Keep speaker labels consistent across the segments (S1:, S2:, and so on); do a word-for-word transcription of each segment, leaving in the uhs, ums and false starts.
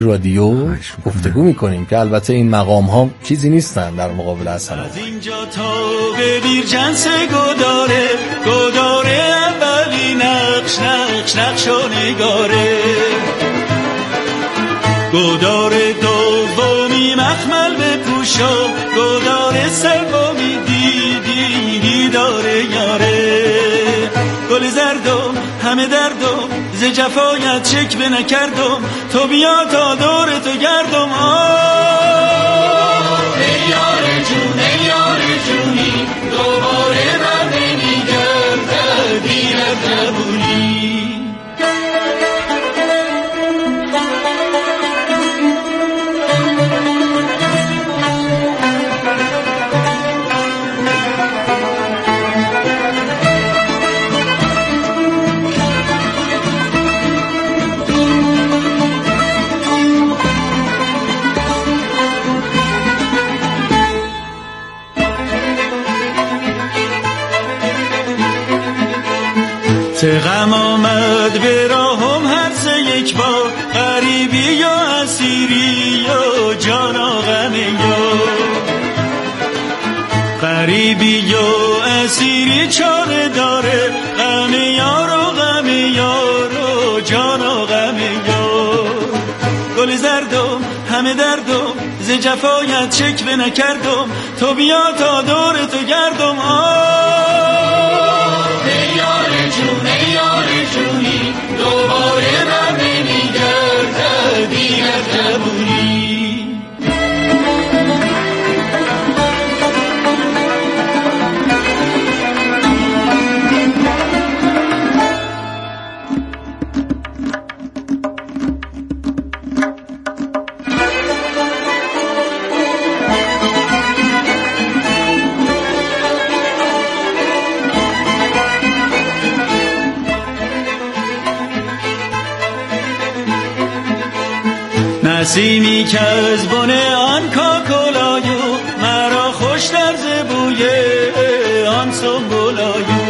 S1: رادیو گفتگو میکنیم که البته این مقام ها چیزی نیستن در مقابل حسن.
S2: از اینجا تا به بیرجنس گداره گداره اولی نقش نقش نقش و نگاره گداره دومی مخمل به پوشا گداره سومی دیدی دیداره یاره گل زردم همه دردم ز جفایت چک به نکردم تو بیا تا دور تو گردم آه ای یار جون ای یار جونی دوباره من نمیگرد دیرت نبونی چه غم آمد به راهم هر سه یک بار غریبی یا اسیری یا جانا غم یا غریبی یا اسیری چاره داره غم یار و غم یار و جانا غم یار گل زردم همه دردم ز جفایت چک به نکردم تو بیا تا دور تو گردم آه ای یار جون ای یار جونی دوباره من نمیگرد دیرت نبونی نسیمی که از بن آن کاکلایو مرا خوش در زبوی آن سنبولایو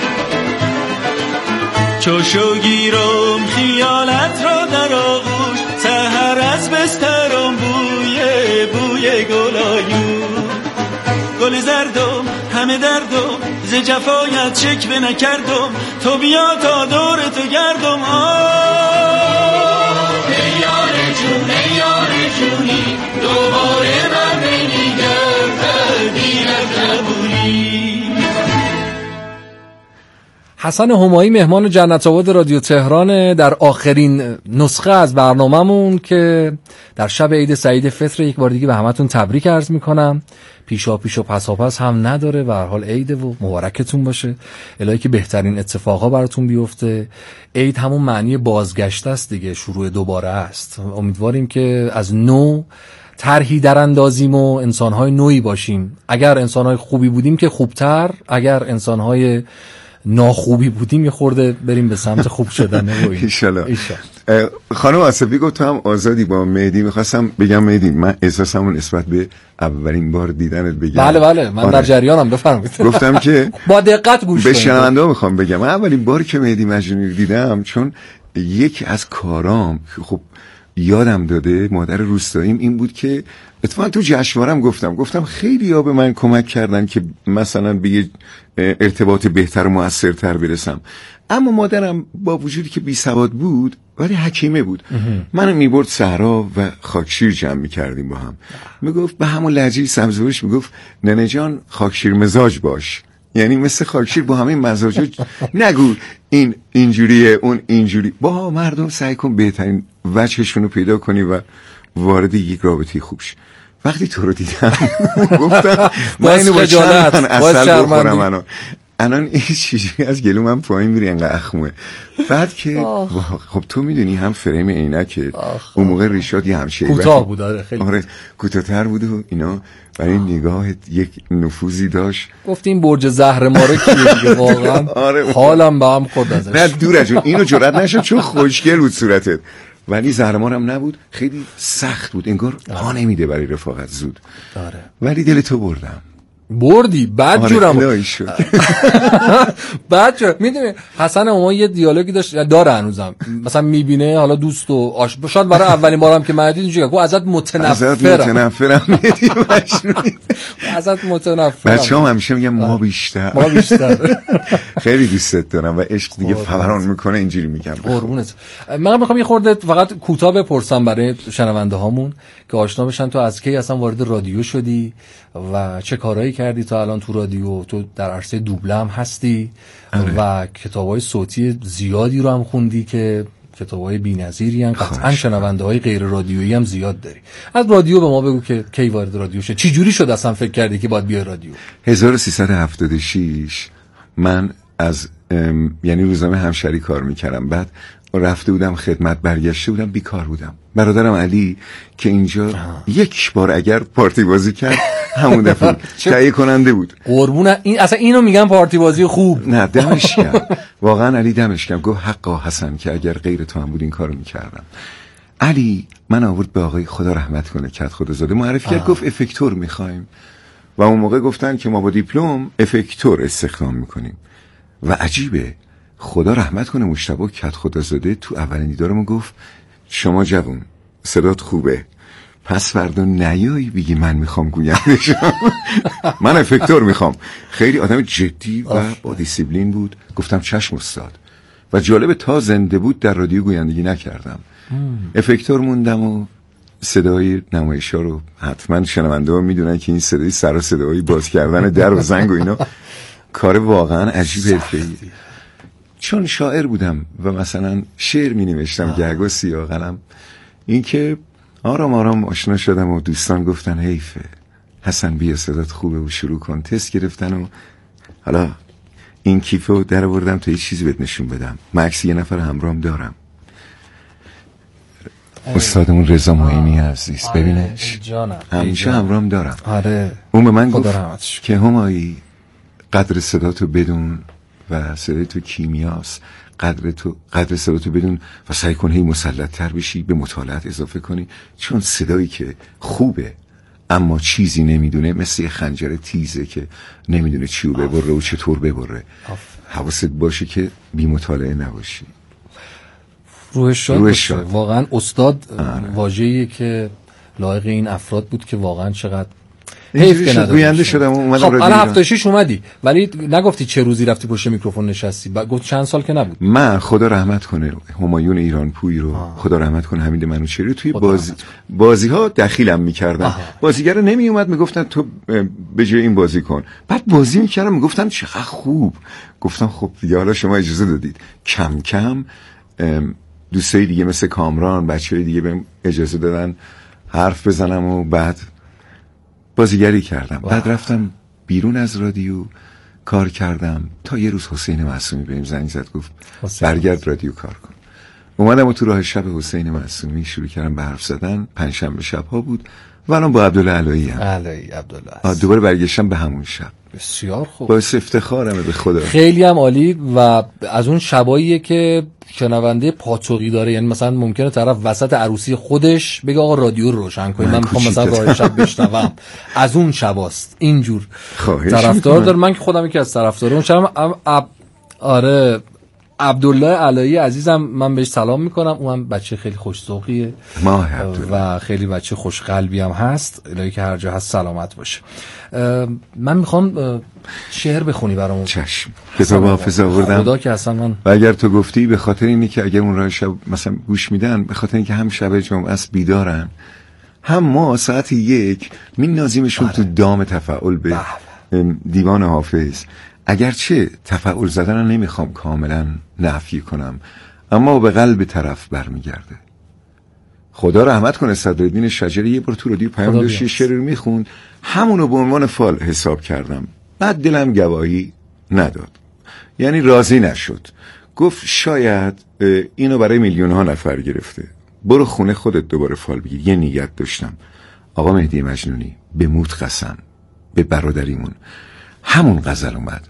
S2: چو شو گیرم خیالت را در آغوش سحر از بسترم بوی بوی گلایو گل زردم همه دردم ز جفایت چک به نکردم تو بیا تا دور تو گردم آه ای یار جون ای یار جونی دوباره من نمیگرد دیرت نبونی.
S1: حسن همایی مهمان جنت آباد رادیو تهران در آخرین نسخه از برنامه‌مون که در شب عید سعید فطر یک بار دیگه به همتون تبریک عرض میکنم. پیشا پیش و پسا پس هم نداره و هر حال عیده و مبارکتون باشه. الهی که بهترین اتفاقا براتون بیفته. عید همون معنی بازگشت است دیگه، شروع دوباره است. امیدواریم که از نو طرحی در اندازیم و انسان‌های نوعی باشیم. اگر انسان‌های خوبی بودیم که خوبتر، اگر انسان‌های ناخوبی بودیم یه خورده بریم به سمت خوب شدن.
S3: ایشالله. خانم آصفی گفت تو هم آزادی با مهدی. میخواستم بگم مهدی من احساسمون نسبت به اولین بار دیدنت بگم.
S1: بله بله من آره. در جریانم، بفرمایید.
S3: گفتم که
S1: با دقت گوش کنید.
S3: به شنونده میخوام بگم من اولین بار که مهدی مجنونی دیدم، چون یکی از کارام خب یادم داده مادر روستاییم این بود که اتفاقا تو جشنوارم گفتم گفتم خیلی ها به من کمک کردن که مثلا به یه ارتباط بهتر و مؤثرتر برسم، اما مادرم با وجودی که بی سواد بود ولی حکیمه بود. منو میبرد صحرا و خاکشیر جمع میکردیم با هم. میگفت به همون لهجه سبزوارش میگفت ننه جان خاکشیر مزاج باش، یعنی مثل خاکشیر با همه مزاجا نگو این اینجوریه اون اینجوری، با مردم سعی کن بهترین وجهشون رو پیدا کنی و وارد یک رابطه خوب شی. وقتی تو رو دیدم گفتم من اینو با چند من اصل بخورم منو الان این چیزی از گلو من پایین میره انقدر اخمه. بعد که خب تو میدونی هم فریم عینکه اون موقع ریشات یه همشه
S1: کوتاه بود، آره خیلی
S3: آره کوتاه‌تر بود و اینا، برای نگاهت یک نفوذی داشت.
S1: گفتیم برج زهر ماره کیه دیگه واقعا.
S3: آره
S1: حالم به هم خورد ازش.
S3: نه دور از اون اینو جرئت نشد چون خوشگل بود صورتت، ولی زهرمارم نبود، خیلی سخت بود، انگار پا نمیده برای رفاقت زود.
S1: آره.
S3: ولی دل تو بردم.
S1: بردی بعد
S3: آره
S1: جورم
S3: شد.
S1: بعد جورم میدونی حسن ما یه دیالوگی داشت داره هنوزم، مثلا میبینه حالا دوست و آش... شاید برای اولین بارم که من دیدم اینجوریه، گفت ازت متنفرم
S3: ازت متنفرم
S1: ازت متنفرم.
S3: بچه‌ها همیشه میگن ما بیشتر
S1: ما بیشتر
S3: خیلی دوستت دارم و عشق دیگه فوران میکنه، اینجوری میگم.
S1: قربونت. من میخوام یه خورده فقط کوتاه بپرسم برای شنونده هامون که آشنا بشن تو از کی اصلا وارد رادیو شدی و چه کارهایی کردی تا الان تو رادیو. تو در عرصه دوبله هم هستی آره. و کتابای صوتی زیادی رو هم خوندی که کتابای بی‌نظیری ان، قطعاً شنونده‌های غیر رادیویی هم زیاد داری. از رادیو به ما بگو که کی وارد رادیو شد، چی جوری شد اصلا فکر کردی که باید بیای رادیو؟
S3: هزار و سیصد و هفتاد و شش من از یعنی روزنامه همشری کار میکردم، بعد رفته بودم خدمت، برگشته بودم، بیکار بودم. برادرم علی که اینجا آه. یک بار اگر پارتی بازی کرد همون دفعه تهیه کننده بود.
S1: قربونه این اصلا اینو میگن پارتی بازی خوب.
S3: نه دمش کرد واقعا علی دمش کرد، گفت حقا حسن که اگر غیر تو هم بود این کارو میکردم. علی من آورد به آقای خدا رحمت کنه کت خدا زاده معرفی کرد، گفت افکتور میخوایم و اون موقع گفتن که ما با دیپلم افکتور استخدام میکنیم و عجیبه خدا رحمت کنه مجتبی کت خدا زاده تو اولین دیدارمون گفت شما جوون صدات خوبه، پس فردا نیایی بگی من میخوام گوینده شم من افکتور میخوام. خیلی آدم جدی و با دیسیپلین بود. گفتم چشم استاد و جالب تا زنده بود در رادیو گویندگی نکردم. افکتور موندم و صدای نمایش‌ها رو حتما شنونده‌ها میدونن که این صدای سر و صدایی باز کردن در و زنگ و اینا کار واقعا عجیب حرفه‌ایه. چون شاعر بودم و مثلا شعر می نوشتم گرگ و سیاه قلم، این که آرام آرام آشنا شدم و دوستان گفتن حیفه حسن بیا صدات خوبه و شروع کن. تست گرفتن و حالا این کیفو در آوردم تا یه چیزی بهت نشون بدم. مکس یه نفر همراهم دارم، استادمون رضا معینی عزیز، ببینش همیشه همراهم دارم.
S1: آره
S3: اون به من گفت که همایی قدر صداتو بدون و صدای تو کیمیاست، قدر تو قدر صداتو بدون و سعی کن هی مسلط تر بشی، به مطالعات اضافه کنی، چون صدایی که خوبه اما چیزی نمیدونه مثل یه خنجر تیزه که نمیدونه چیو ببره و چطور ببره. حواست باشه که بی مطالعه نباشی.
S1: روحش شد. واقعا استاد واژه‌ایه که لایق این افراد بود که واقعا چقدر حیف که نداشت. گوینده
S3: شدم اومدم
S1: خب الان هفتاد و شش اومدی ولی نگفتی چه روزی رفتی پشت میکروفون نشستی؟ گفت چند سال که نبود.
S3: من خدا رحمت کنه همایون ایرانپوی رو آه. خدا رحمت کنه حمید منوچهری توی بازی بازی ها دخیلم میکردن. بازیگر نمی اومد میگفتن تو به جای این بازی کن، بعد بازی میکردم میگفتن چقدر خوب. گفتم خب دیگه حالا شما اجازه دادید. کم کم دوستای دیگه مثل کامران بچه‌های دیگه بهم اجازه دادن حرف بزنم و بعد بازیگری کردم. واو. بعد رفتم بیرون از رادیو کار کردم تا یه روز حسین معصومی بهم زنگ زد گفت برگرد رادیو کار کن. اومدم و تو راه شب حسین معصومی شروع کردم به حرف زدن. پنجشنبه شب‌ها بود و الان با عبدالله علایی هم
S1: علایی عبدالله
S3: دوباره برگشتم به همون شب.
S1: بسیار خوب،
S3: باعث افتخارمه به خدا.
S1: خیلی هم عالی و از اون شباییه که شنونده پاتوقی داره. یعنی مثلا ممکنه طرف وسط عروسی خودش بگه آقا رادیو رو روشن کنید من میخوام مثلا راه شب بشنوم. از اون شباست اینجور طرفدار داره. من که خودم یکی از طرفدارام شدم. اب... آره عبدالله علایی عزیزم من بهش سلام میکنم. اونم بچه خیلی خوش‌ذوقیه و خیلی بچه خوشقلبی هم هست. الهی که هر جا هست سلامت باشه. من میخوام شعر بخونی برامون.
S3: چشم. کتاب حافظ آوردم.
S1: خدا که اصلا من
S3: و اگر تو گفتی به خاطر اینه که اگر اون راه شب مثلا گوش میدن به خاطر اینکه هم شب جمعه است بیدارن، هم ما ساعت یک می نازیمشون تو دام تفاعل به دیوان حافظ. اگرچه تفاعل زدن رو نمیخوام کاملا نفی کنم اما به قلب طرف برمیگرده. خدا رحمت کنه صدرالدین شجری یه بار تو رادیو پیام داشت یه شعر رو میخوند، همونو به عنوان فال حساب کردم، بعد دلم گواهی نداد، یعنی راضی نشد. گفت شاید اینو برای میلیون ها نفر گرفته، برو خونه خودت دوباره فال بگیر. یه نیت داشتم. آقا مهدی مجنونی به موت قسم به برادریمون همون غزل اومد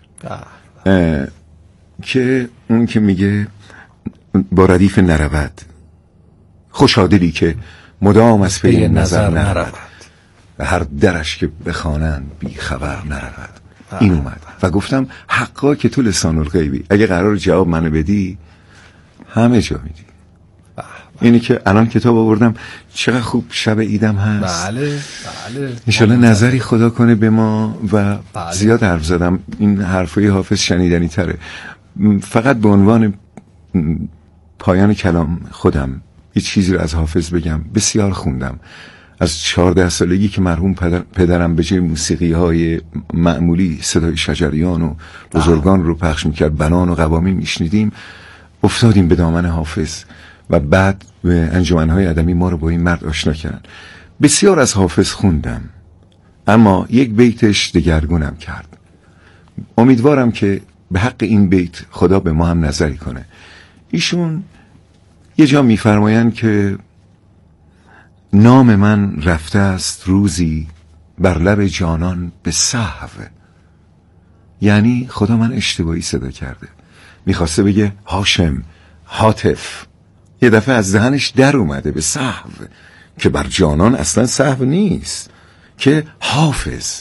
S3: که اون که میگه با ردیف نرود خوشادلی که مدام از پی نظر نرود. و هر درش که بخوانند بی خبر نرود. این اومد و گفتم حقا که تو لسان الغیبی، اگه قرار جواب منو بدی همه جا میدی. اینی که الان کتاب آوردم، چقدر خوب شب ایدم هست.
S1: بله بله
S3: انشالله نظری خدا کنه به ما. و
S1: بله.
S3: زیاد حرف زدم، این حرفای حافظ شنیدنی تره. فقط به عنوان پایان کلام خودم یه چیزی رو از حافظ بگم. بسیار خوندم از چهارده سالگی که مرحوم پدر پدرم به جای موسیقی های معمولی صدای شجریان و بزرگان رو پخش میکرد، بنان و قوامی میشنیدیم، افتادیم به دامن حافظ و بعد به انجمنهای ادبی ما رو با این مرد آشنا کردن. بسیار از حافظ خوندم، اما یک بیتش دگرگونم کرد. امیدوارم که به حق این بیت خدا به ما هم نظری کنه. ایشون یه جا میفرمایند که نام من رفته است روزی بر لب جانان به سهو. یعنی خدا من اشتباهی صدا کرده، میخواسته بگه هاشم، هاتف، یه دفعه از دهنش در اومده به سهو، که بر جانان اصلا سهو نیست، که حافظ.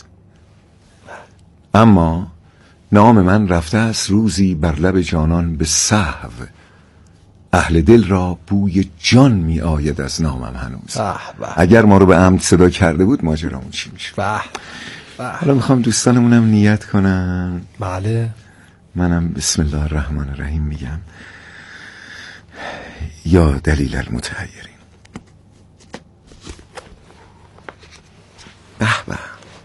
S3: اما نام من رفته است روزی بر لب جانان به سهو، اهل دل را بوی جان می آید از نامم هنوز. اگر ما رو به عمد صدا کرده بود ماجرامون چی میشه؟ حالا میخوام دوستانمونم نیت کنن.
S1: بله.
S3: منم بسم الله الرحمن الرحیم میگم. یا دلیل المتحیرین. به به.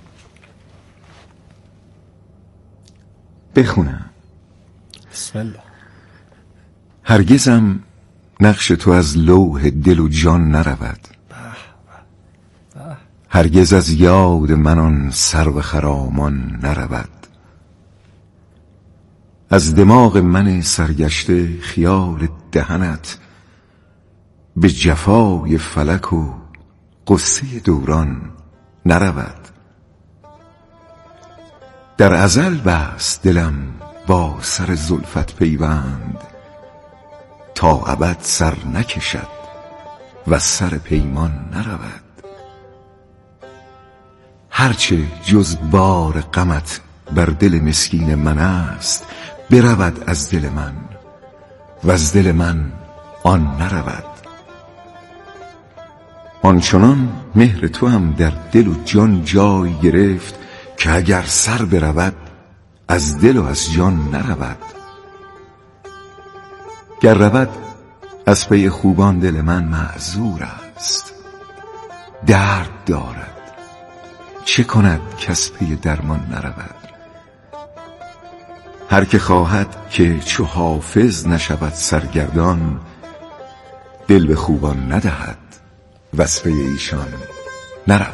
S3: بخونم.
S1: بسم الله.
S3: هرگزم نقش تو از لوح دل و جان نرود، هرگز از یاد من آن سرو خرامان نرود. از دماغ من سرگشته خیال دهنت، به جفای فلک و قصه دوران نرود. در ازل بست دلم با سر زلفت پیوند، تا ابد سر نکشد و سر پیمان نرود. هرچه جز بار غمت بر دل مسکین من است، برود از دل من و از دل من آن نرود. آنچنان مهر تو هم در دل و جان جای گرفت، که اگر سر برود از دل و از جان نرود. گر رود از پی خوبان دل من معذور است، درد دارد چه کند کس پی درمان نرود. هر که خواهد که چو حافظ نشود سرگردان، دل به خوبان ندهد وز پی ایشان نرود.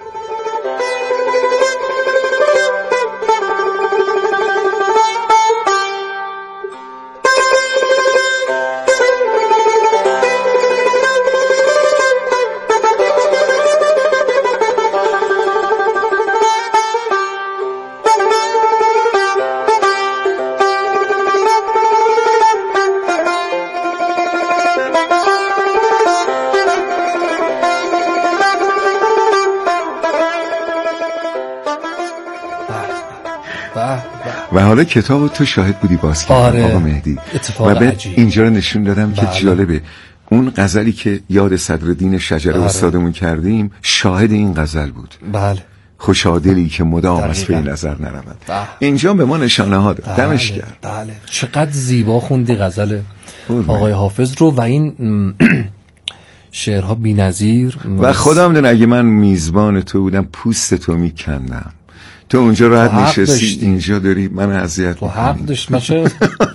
S3: و حالا کتاب تو شاهد بودی باز کردم. آره. آقا مهدی و به اینجا رو نشون دادم که بله. جالبه اون غزلی که یاد صدرالدین شجره آره. استادمون کردیم شاهد این غزل بود.
S1: بله.
S3: خوشادلی که مدام از پی نظر نرود. اینجا به ما نشانه ها داد. بله. دمش کرد.
S1: بله. چقدر زیبا خوندی غزل آقای حافظ رو و این شعرها بی‌نظیر.
S3: و خدا میدونه اگه من میزبان تو بودم پوست تو میکندم. تو اونجا راحت نشستی، اینجا داری من اذیت
S1: تو حق داشت. من چه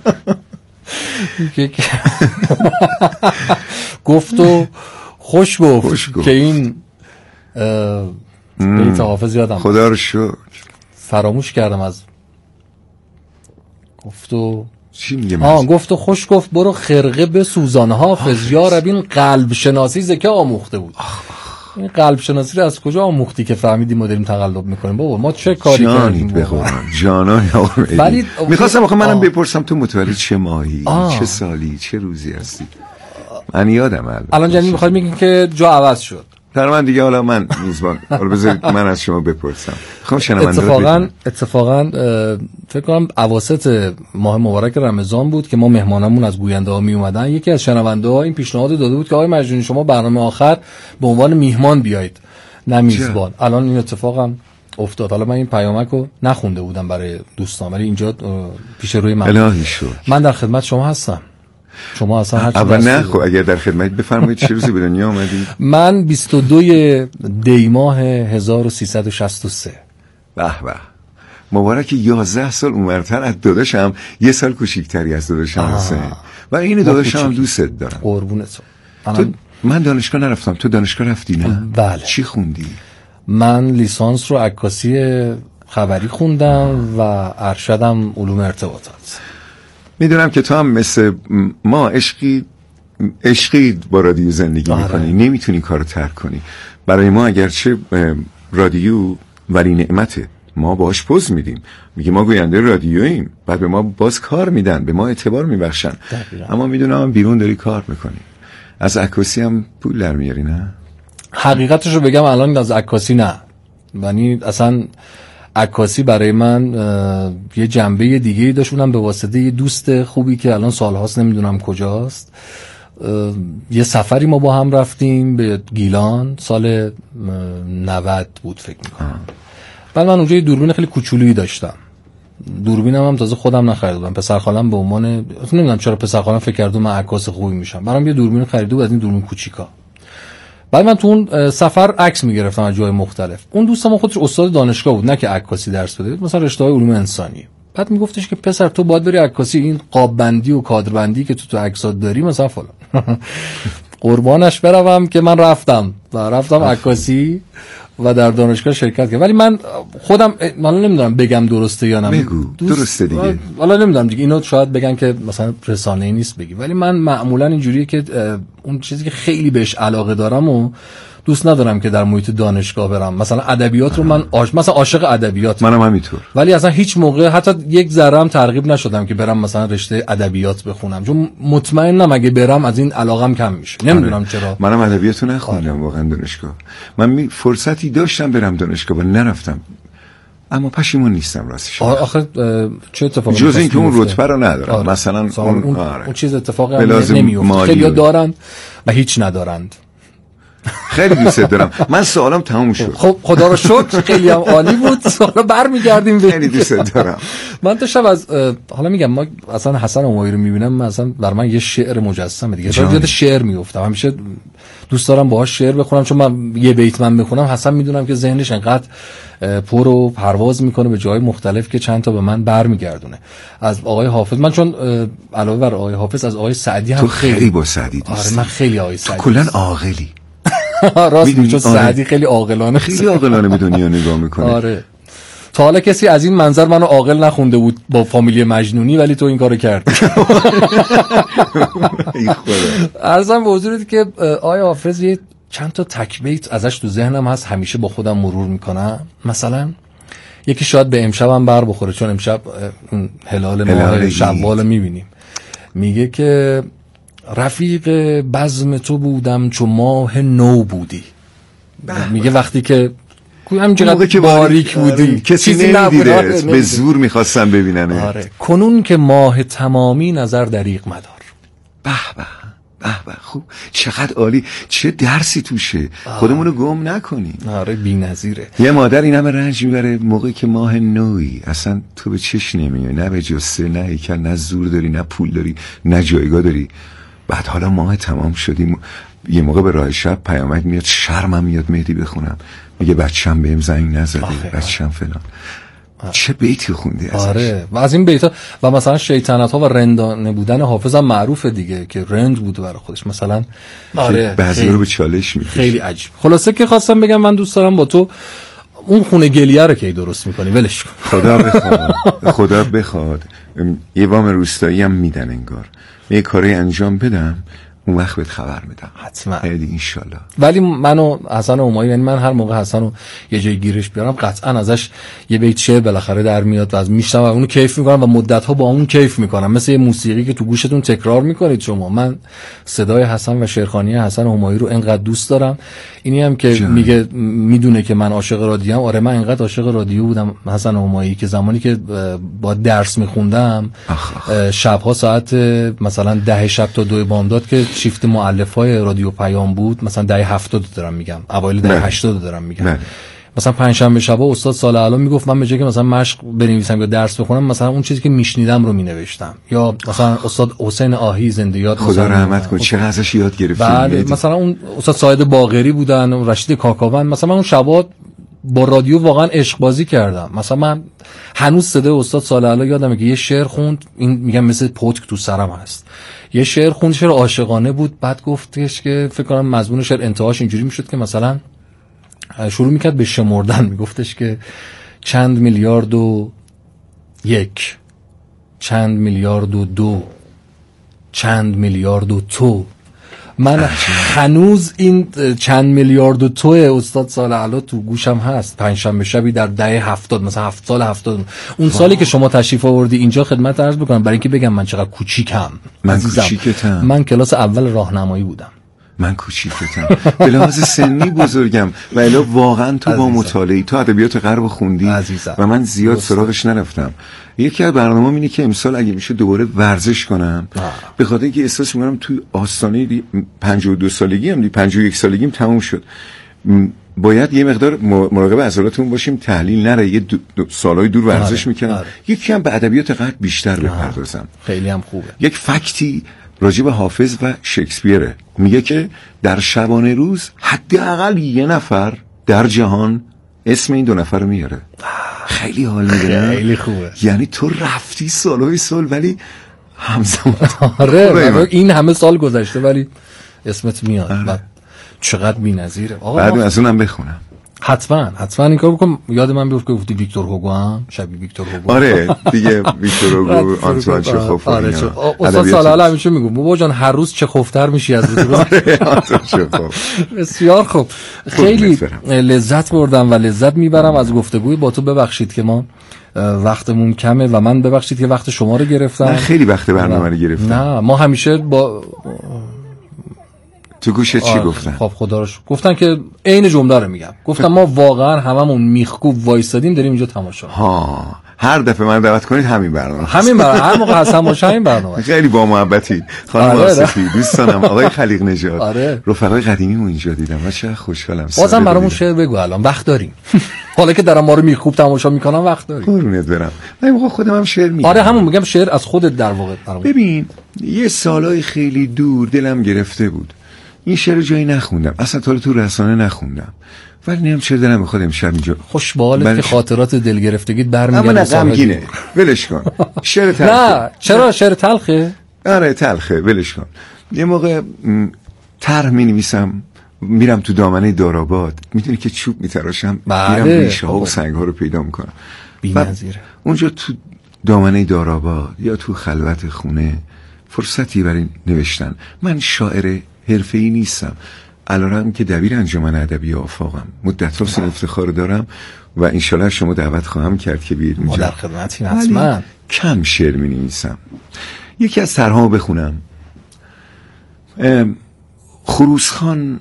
S1: گفت و خوش گفت, خوش گفت. که این بیت حافظ یادم
S3: خدا رو شکر
S1: فراموش کردم. از گفت و
S3: چی میگه؟
S1: آه گفت و خوش گفت برو خرقه به سوزان حافظ. یا رب این قلب شناسی زکه آموخته بود. این قلب شناسی رو از کجا آموختی که فهمیدیم ما داریم تقلب میکنیم؟ بابا ما چه کاری کردیم؟
S3: بخورم جانان ولی میخواستم آخه منم بپرسم تو متولد چه ماهی آه. چه سالی چه روزی هستی؟ من یادم الان
S1: الان جنین میخواد میگین که جا عوض شد.
S3: در من دیگه حالا من میزبان، حالا بذارید من از شما بپرسم. خب شنونده
S1: اتفاقا اتفاقا فکر کنم اواسط ماه مبارک رمضان بود که ما مهمانمون از گوینده ها می اومدن. یکی از شنونده ها این پیشنهاد داده بود که آقای مجنونی شما برنامه آخر به عنوان میهمان بیایید نه میزبان. الان این اتفاقم افتاد. حالا من این پیامکو نخونده بودم برای دوستان ولی اینجا پیش روی من
S3: الهی شد.
S1: من در خدمت شما هستم. شما اصلا هر
S3: اول نه خب اگر در خدمت بفرمایید چه روزی به دنیا آمدید؟
S1: من بیست و دو دی ماه هزار و سیصد و شصت و سه.
S3: به به مبارک. یازده سال عمرتر از داداشم، یه سال کوچیکتری از داداشم حسین و این داداشم دوست دارم.
S1: قربونت.
S3: تو من دانشگاه نرفتم، تو دانشگاه رفتی نه؟
S1: بله.
S3: چی خوندی؟
S1: من لیسانس رو عکاسی خبری خوندم و ارشدم علوم ارتباطات.
S3: میدونم که تو هم مثل ما عشقی عشقی با رادیو زندگی آره. میکنی، نمیتونی کارو ترک کنی. برای ما اگرچه رادیو ولی نعمته، ما باش پوز میدیم، میگه ما گوینده رادیوییم، بعد به ما باز کار میدن، به ما اعتبار میبخشن، اما میدونم بیرون داری کار میکنی. از عکاسی هم پول در میاری نه؟
S1: حقیقتش رو بگم الان از عکاسی نه، یعنی اصلا عکاسی برای من یه جنبه دیگه‌ای داشت، اونم به واسطه یه دوست خوبی که الان سالهاست نمیدونم کجاست. یه سفری ما با هم رفتیم به گیلان، سال نود بود فکر میکنم. بعد من اونجا یه دوربین خیلی کوچولویی داشتم، دوربینم هم تازه خودم نخریده بودم، پسر خالم به عنوان نمیدونم چرا پسر خالم فکر کرد من عکاس خوبی میشم، برام یه دوربین خریده بود از این دوربین کوچیکا. بعد من تو اون سفر عکس میگرفتم از جای مختلف. اون دوستم خودش استاد دانشگاه بود، نه که عکاسی درس بده، مثلا رشته‌های علوم انسانی. بعد میگفتش که پسر تو باید بری عکاسی، این قاب بندی و کادر بندی که تو تو عکسات داری مثلا فلان. قربانش بروم که من رفتم و رفتم عکاسی و در دانشگاه شرکت کردم. ولی من خودم من نمیدونم بگم درسته یا نه.
S3: بگو درسته دیگه.
S1: والا نمیدونم دیگه، اینو شاید بگن که مثلا رسانه‌ای نیست بگی، ولی من معمولا اینجوریه که اون چیزی که خیلی بهش علاقه دارم و دوست ندارم که در محیط دانشگاه برم. مثلا ادبیات رو من آش... مثلا عاشق ادبیات
S3: منم همینطور،
S1: ولی اصلا هیچ موقع حتی یک ذره هم ترغیب نشدم که برم مثلا رشته ادبیات بخونم، چون مطمئنم اگه برم از این علاقم کم میشه. نمیدونم آره. چرا
S3: منم ادبیات رو نخوندم آره. واقعا دانشگاه. من می... فرصتی داشتم برم دانشگاه و نرفتم، اما پشیمون نیستم راستش.
S1: آخه چه اتفاقی
S3: جز این که اون رتبه رو ندارم آره. مثلا
S1: اون اون, آره. اون چیز اتفاقی نمیفته. خیلی دارن و هیچ ندارند.
S3: خیلی دوست دارم. من سوالم تموم شد.
S1: خب خدا رو شکر خیلی هم عالی بود. حالا برمیگردیم.
S3: خیلی دوست دارم.
S1: من تا شب از حالا میگم ما اصلا حسن امایی رو میبینم، من اصلا بر من یه شعر مجسمه دیگه. چون یاد شعر میافتم، همیشه دوست دارم باهاش شعر بخونم، چون من یه بیت من بخونم حسن میدونم که ذهنش انقدر پر و پرواز میکنه به جای مختلف که چند تا به من برمیگردونه. از آقای حافظ من چون علاوه بر آقای حافظ از آقای سعدی هم
S3: تو خیلی با سعدی دوستی.
S1: آره من خیلی آقای سعدی
S3: کلا عاقلی.
S1: راست میگه، سعدی خیلی عاقلانه
S3: خیلی عاقلانه به دنیا نگاه میکنه.
S1: آره تا حالا کسی از این منظر منو عاقل نخونده بود با فامیلی مجنونی، ولی تو این کارو کردی.
S3: ای خدا.
S1: عرضم به حضورت که آقای حافظ یه چند تا تک بیت ازش تو ذهنم هست، همیشه با خودم مرور میکنم. مثلا یکی شاید به امشبم بر بخوره، چون امشب اون هلال ماه شوال میبینیم. میگه که رفیق بزم تو بودم چو ماه نو بودی. میگه وقتی که همینجوری که باریک بودی
S3: کسی نمیدیده، به زور میخواستم ببیننه.
S1: آره کنون که ماه تمامی نظر دریغ مدار.
S3: به به به به خوب، چقدر عالی، چه درسی توشه. خودمونو گم نکنیم.
S1: آره بی‌نظیره.
S3: یه مادر این همه رنج میبره موقعی که ماه نویی، اصلا تو به چش نمیای، نه به جسه، نه هیکل، نه زور داری، نه پول داری، نه جایگاه داری. بعد حالا ماه تمام شدیم، یه موقع به راه شب پیامک میاد، شرمم میاد مهدی بخونم، میگه بچه‌م بهم زنگ نزده، بچه‌م فلان. آه. چه بیتی خوندی ازش.
S1: آره و از این بیتا و مثلا شیطنت ها و رندانه بودن حافظ هم معروفه دیگه که رند بود برای خودش مثلا.
S3: آره بعضی رو به چالش میکشه.
S1: خیلی عجیب. خلاصه که خواستم بگم من دوست دارم با تو اون خونه گلیه رو که درست میکنی ولش کن.
S3: خدا بخواد خدا بخواد یه وام روستایی هم میدن انگار، یه کاری انجام بدم، اون وقت بهت خبر میدم
S1: حتما.
S3: خیلی انشالله.
S1: ولی من و حسن همایی، یعنی من هر موقع حسن رو یه جای گیرش بیارم قطعا ازش یه بیت شعر بالاخره در میاد و از میشنم و اونو کیف میکنم و مدت ها با اون کیف میکنم، مثل یه موسیقی که تو گوشتون تکرار میکنید شما. من صدای حسن و شعرخوانی حسن همایی رو انقدر دوست دارم. اینی هم که جان. میگه میدونه که من عاشق رادیوام. آره من انقدر عاشق رادیو بودم حسن همایی که زمانی که با درس میخوندم شبها ساعت مثلا ده شب تا دو بامداد که شیفت مؤلفای رادیو پیام بود، مثلا دهه هفتاد دارم میگم، اوایل دهه هشتاد دارم میگم، نه. مثلا پنجشنبه شبا استاد سال اعلی میگفت من به جای که مثلا مشق بنویسم یا درس بخونم مثلا اون چیزی که میشنیدم رو مینوشتم. یا مثلا استاد حسین آهی زنده یاد،
S3: خدا رحمت کنه، چه ازش یاد گرفتیم.
S1: بله مثلا اون استاد ساید باقری بودن، رشید کاکاوند، مثلا من اون شبا با رادیو واقعا عشق بازی کردم. مثلا من هنوز صدای استاد سال اعلی یادمه که یه شعر خوند، این میگم مثل پتک تو سرم هست، یه شعر خوند، شعر عاشقانه بود، بعد گفتش که فکر کنم مضمون شعر انتهاش اینجوری میشد که مثلا شروع میکرد به شمردن، میگفتش که چند میلیارد و یک، چند میلیارد و دو، چند میلیارد و تو. من هنوز این چند میلیارد و تو استاد سال اعلی تو گوشم هست. پنجشنبه شبی در دهه هفتاد، مثلا هفت سال هفتاد، اون سالی که شما تشریف آوردی اینجا خدمت عرض بکنم برای اینکه بگم من چقدر کوچیکم.
S3: من کوچیکتم.
S1: من کلاس اول راهنمایی بودم.
S3: من کوچیکتم به لحاظ سنی بزرگم و الا واقعا تو با مطالعه تو ادبیات غرب خوندی عزیزم. و من زیاد سراغش نرفتم. یکی از برنامه‌ام اینه که امسال اگه میشه دوباره ورزش کنم، به خاطر اینکه احساس می‌کنم تو آستانه پنجاه و دو سالگی هم دی پنجاه و یک سالگیم تموم شد، باید یه مقدار مراقب عضلاتمون باشیم، تحلیل نره. یه دو دو سالای دور ورزش می‌کردم، یکی هم به ادبیات غرب بیشتر بپردازم.
S1: خیلی هم خوبه.
S3: یک فکتی راجع به حافظ و شکسپیره، میگه که در شبانه روز حداقل یه نفر در جهان اسم این دو نفر رو میاره. خیلی حال میده،
S1: خیلی خوبه.
S3: یعنی تو رفتی سالهای سال ولی همزمان
S1: آره این همه سال گذشته ولی اسمت میاد. آره. چقدر بی‌نظیره آقا.
S3: بعد از اونم بخونم
S1: حتما حتما این کار بکن. یاد من بیفت که گفتی ویکتور هوگو هم شبیه ویکتور هوگو.
S3: آره دیگه ویکتور هوگو، آنتوان چخوف.
S1: آره استاد سالاله همیشه میگم بابا جان هر روز چخوفتر میشی از روز.
S3: آره آنتوان چخوف.
S1: بسیار خوب، خیلی لذت بردم و لذت میبرم از گفتگوی با تو. ببخشید که ما وقتمون کمه و من ببخشید که وقت شما رو گرفتم.
S3: من خیلی وقت برنامه رو گرفتم.
S1: نه ما همیشه با
S3: تو گوشت چی گفتن؟
S1: خب خدا رو شکر گفتن که عین جمله رو میگم. گفتم ما واقعا هممون میخکوب وایسادیم داریم اینجا تماشا.
S3: ها هر دفعه من دعوت کنید همین برنامه.
S1: همین برنامه هر موقع حسن باشه همین برنامه.
S3: خیلی با محبتی. خانم
S1: آره
S3: آصفی دوستانم، آقای خلیق نژاد،
S1: آره.
S3: رفقای قدیمیمو اینجا دیدم و چه خوشحالم.
S1: بازم برامون شعر بگو الان وقت داریم. حالا که دارم ما رو میخوب تماشا میکنم وقت داریم.
S3: قربونت برم. من موقع خودم هم شعر میگم.
S1: آره همون میگم شعر از خودت در واقع.
S3: ببین یه سالای خیلی دور دلم گرفته بود این شعر جایی نخوندم، اصلا تا تو رسانه نخوندم، ولی نیم چه دلم میخواد امشب اینجا.
S1: خوش بالت که خاطرات دلگرفتگیت برمیگرده.
S3: اما نه غمگینه، ولش کن. شعر تلخه.
S1: نه چرا شعر تلخه؟
S3: آره تلخه، ولش کن. یه موقع طرح می‌نویسم میرم تو دامنه داراباد، میدونی که چوب میتراشم، میرم ریشه ها و سنگ ها رو پیدا میکنم.
S1: بی‌نظیره.
S3: اونجا تو دامنه داراباد یا تو خلوت خونه فرصتی برای نوشتن. من شاعر حرفه‌ای نیستم، الانم که دبیر انجمن ادبی آفاقم، مدت‌ها سن افتخار دارم و انشالله شما دعوت خواهم کرد که بیاید اینجا.
S1: ما در خدمتیم حتما.
S3: کم شعر می‌نویسم. یکی از طرح‌هامو بخونم. خروسخان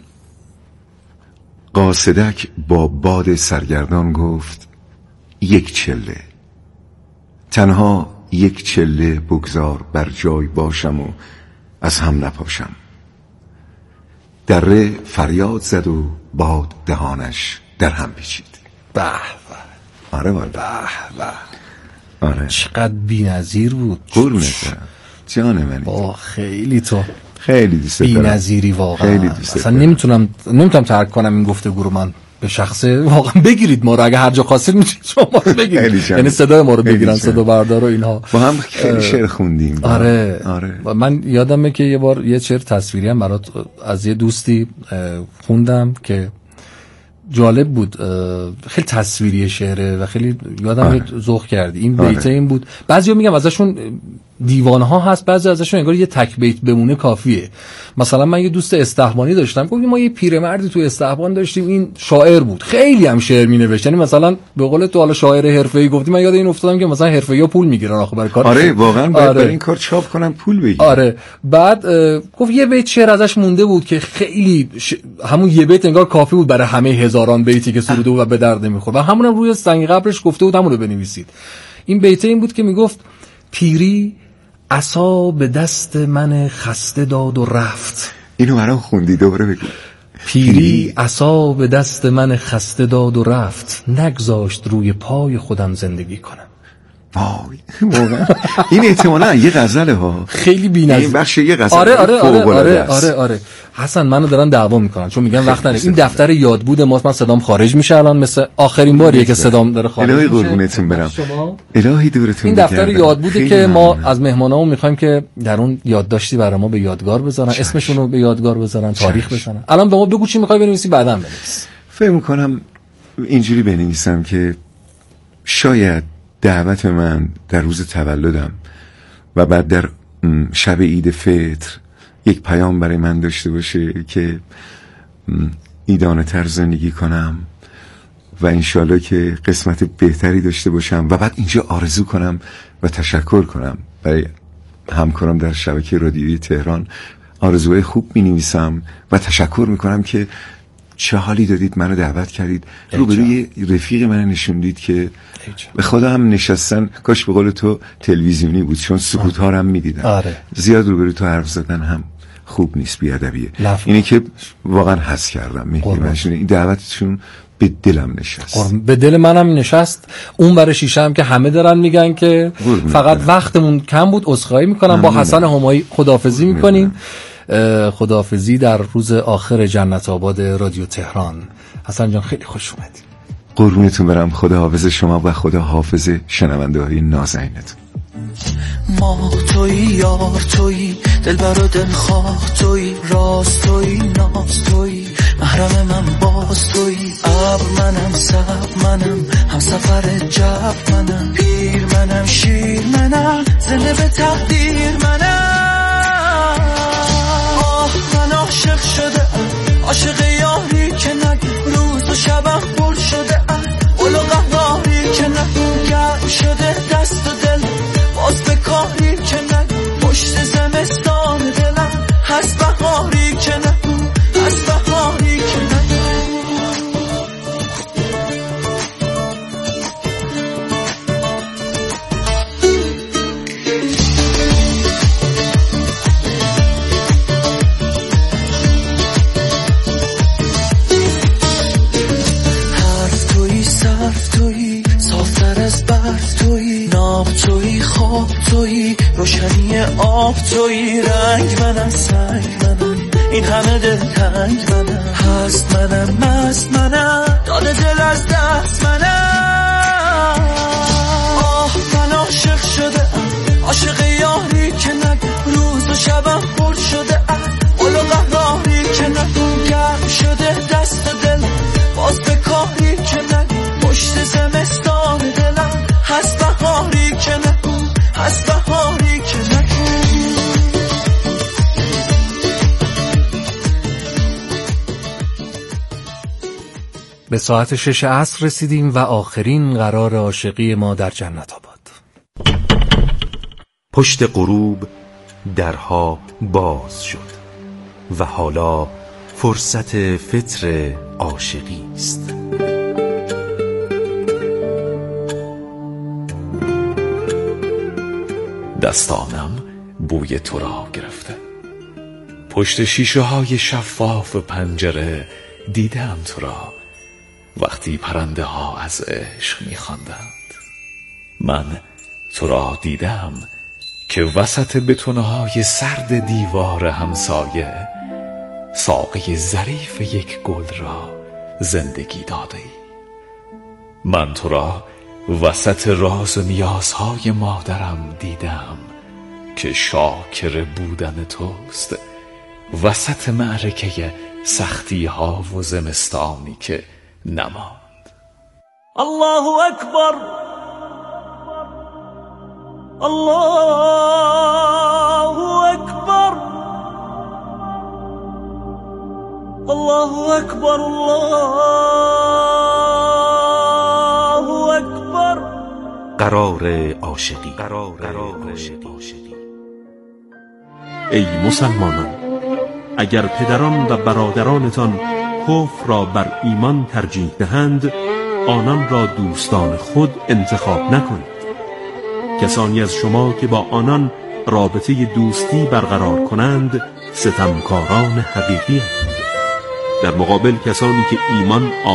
S3: قاصدک با باد سرگردان گفت یک چله، تنها یک چله بگذار بر جای باشم و از هم نپاشم. دره فریاد زد و باد دهانش در هم پیچید.
S1: به به.
S3: آره والا.
S1: به به.
S3: آره.
S1: چقدر بی‌نظیر بود.
S3: قربونت برم. جان منی.
S1: با خیلی تو
S3: خیلی دوست دارم.
S1: بی‌نظیری واقعا.
S3: خیلی دوست
S1: اصلا نمیتونم نمیتونم ترک کنم این گفتگو رو. من به شخصه واقعا بگیرید ما رو، اگه هر جا خواستید میتونید شما رو بگیرید، یعنی صدای ما رو بگیرن، صدا بردار و اینها.
S3: با هم خیلی شعر خوندیم.
S1: آره
S3: آره.
S1: من یادمه که یه بار یه شعر تصویری هم برات از یه دوستی خوندم که جالب بود، خیلی تصویری شعره و خیلی یادم آره. ذوق کردی. این بیت آره. این بود. بعضیا میگم ازشون دیوانها هست بعضی ازشون انگار یه تک بیت بمونه کافیه. مثلا من یه دوست استحبانی داشتم، گفتم ما یه پیرمردی تو استحبان داشتیم، این شاعر بود، خیلی هم شعر مینوشت، یعنی مثلا به قول تو حالا شاعر حرفه‌ای گفتی، من یاد این افتادم که مثلا حرفه‌ای‌ها پول میگیرن آخه برای کار.
S3: آره واقعا باید
S1: آره.
S3: برای این کار چاپ کنن پول بگیرن.
S1: آره بعد گفت یه بیت شعر ازش مونده بود که خیلی ش... همون یه بیت انگار کافی بود برای همه هزاران بیتی که سروده بود و به درد نمیخورد و همونم روی سنگ قبرش گفته بود همون رو بنویسید. این بیت این بود که میگفت پیری عصا به دست من خسته داد و رفت.
S3: اینو برام خوندی دوباره بگو.
S1: پیری عصا به دست من خسته داد و رفت، نگذاشت روی پای خودم زندگی کنم.
S3: وای واقعا این احتمالاً یه غزله ها،
S1: خیلی بی‌نظیر
S3: این بخش یه غزله.
S1: آره آره آره آره آره آره حسن منو دارن دعوا میکنن چون میگن وقت نره. این دفتر یادبود ماست، من صدام خارج میشه الان، مثل آخرین باریه که صدام داره خارج میشه.
S3: الهی قربونتون برم، الهی دورتون
S1: این دفتر یادبوده که ما از مهمانامون میخوایم که در اون یادداشتی برای ما به یادگار بذارن، اسمشون رو به یادگار بذارن، تاریخ بزنن. الان به ما بگو چی میخوای بنویسی بعداً بنویس.
S3: فکر میکنم اینجوری بنویسم که شاید دعوت من در روز تولدم و بعد در شب عید فطر یک پیام برای من داشته باشه که ایدانه تر زندگی کنم و انشالله که قسمت بهتری داشته باشم و بعد اینجا آرزو کنم و تشکر کنم برای همکارم در شبکه رادیویی تهران. آرزوهای خوب می نویسم و تشکر می کنم که چه حالی دادید، منو دعوت کردید، روبروی رفیق من نشوندید که به خدا هم نشستن، کاش به قول تو تلویزیونی بود چون سکوت ها هم میدیدن.
S1: آره.
S3: زیاد روبرو تو حرف زدن هم خوب نیست، بیادبیه. اینه که واقعا حس کردم مهدی، این دعوتشون به دلم نشست،
S1: به دل منم نشست. اون برای شیشه هم که همه دارن میگن که فقط وقتمون کم بود، عذرخواهی میکنم. با حسن همایی خداحافظی میکنیم. خداحافظی در روز آخر جنت آباد رادیو تهران. حسن جان خیلی خوش اومدی.
S3: قربونتون برم. خدا حافظ شما و خدا حافظ شنونده های نازنینتون.
S2: ما توی یار توی دلبر و دلخواه توی راست توی ناز توی محرم من باز توی ابر منم سب منم هم سفر جب منم پیر منم شیر منم زنده به تقدیر منم. آه من عاشق شده عاشق یاری که نگه روز و شبم پر شده اولو قهاری که نگه گرم شده دست و دل باز به کاری که نگه پشت زمستان دلم هست بهاری که نگه هست بهاری که نگه. خواب تویی روشنی آب تویی رنگ منم سنگ منم این همه دل تنگ منم هست منم مست منم داده دل از دست منم. آه من عاشق شده عاشق یاری که نگه روز و شبم پر شده اولو قهاری که نگه گرم شده دست و دل باز به کاری که نگه پشت زمستان دلم هست بهاری که نگه هست بهاری که نگه.
S1: به ساعت شش عصر رسیدیم و آخرین قرار عاشقی ما در جنت آباد.
S4: پشت غروب درها باز شد و حالا فرصت فطر عاشقی است. دستانم بوی تو را گرفته، پشت شیشه های شفاف پنجره دیدم تو را وقتی پرنده ها از عشق می‌خواندند. من تو را دیدم که وسط بتونهای سرد دیوار همسایه ساقه ظریف یک گل را زندگی داده ای. من تو را وسط راز و نیازهای مادرم دیدم که شاکر بودن توست وسط معرکه سختی ها و زمستانی که نماند.
S2: الله اکبر الله اکبر الله اکبر الله اکبر.
S5: قرار عاشقی. قرار عاشقی. ای مسلمانان، اگر پدران و برادرانتان کفر را بر ایمان ترجیح دهند، آنان را دوستان خود انتخاب نکنید. کسانی از شما که با آنان رابطه دوستی برقرار کنند ستمکاران حقیقی هستند. در مقابل کسانی که ایمان